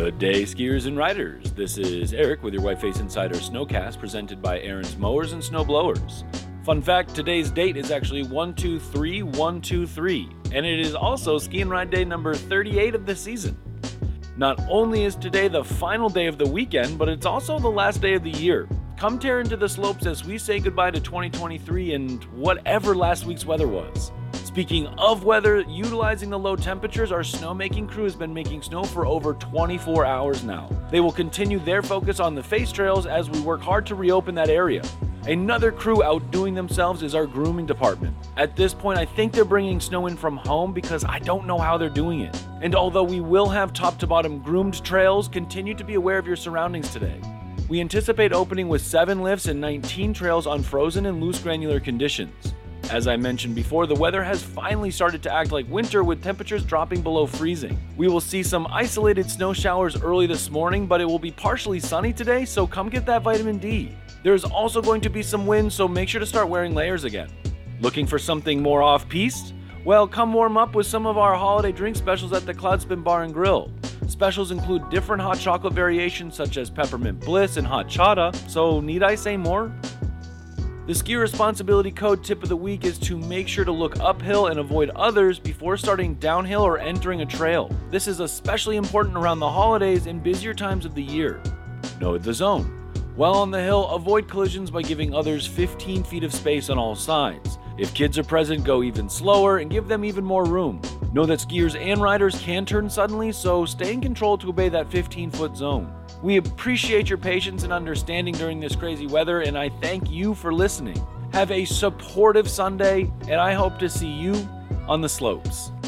Good day, skiers and riders. This is Eric with your Whiteface Insider Snowcast presented by Aaron's Mowers and Snowblowers. Fun fact, today's date is actually 123-123, and it is also ski and ride day number 38 of the season. Not only is today the final day of the weekend, but it's also the last day of the year. Come tear into the slopes as we say goodbye to 2023 and whatever last week's weather was. Speaking of weather, utilizing the low temperatures, our snowmaking crew has been making snow for over 24 hours now. They will continue their focus on the face trails as we work hard to reopen that area. Another crew outdoing themselves is our grooming department. At this point, I think they're bringing snow in from home because I don't know how they're doing it. And although we will have top to bottom groomed trails, continue to be aware of your surroundings today. We anticipate opening with 7 lifts and 19 trails on frozen and loose granular conditions. As I mentioned before, the weather has finally started to act like winter with temperatures dropping below freezing. We will see some isolated snow showers early this morning, but it will be partially sunny today, so come get that vitamin D. There's also going to be some wind, so make sure to start wearing layers again. Looking for something more off-piste? Well, come warm up with some of our holiday drink specials at the Cloudspin Bar and Grill. Specials include different hot chocolate variations such as Peppermint Bliss and Hot Chata, so need I say more? The ski responsibility code tip of the week is to make sure to look uphill and avoid others before starting downhill or entering a trail. This is especially important around the holidays and busier times of the year. Know the zone. While on the hill, avoid collisions by giving others 15 feet of space on all sides. If kids are present, go even slower and give them even more room. Know that skiers and riders can turn suddenly, so stay in control to obey that 15-foot zone. We appreciate your patience and understanding during this crazy weather, and I thank you for listening. Have a supportive Sunday, and I hope to see you on the slopes.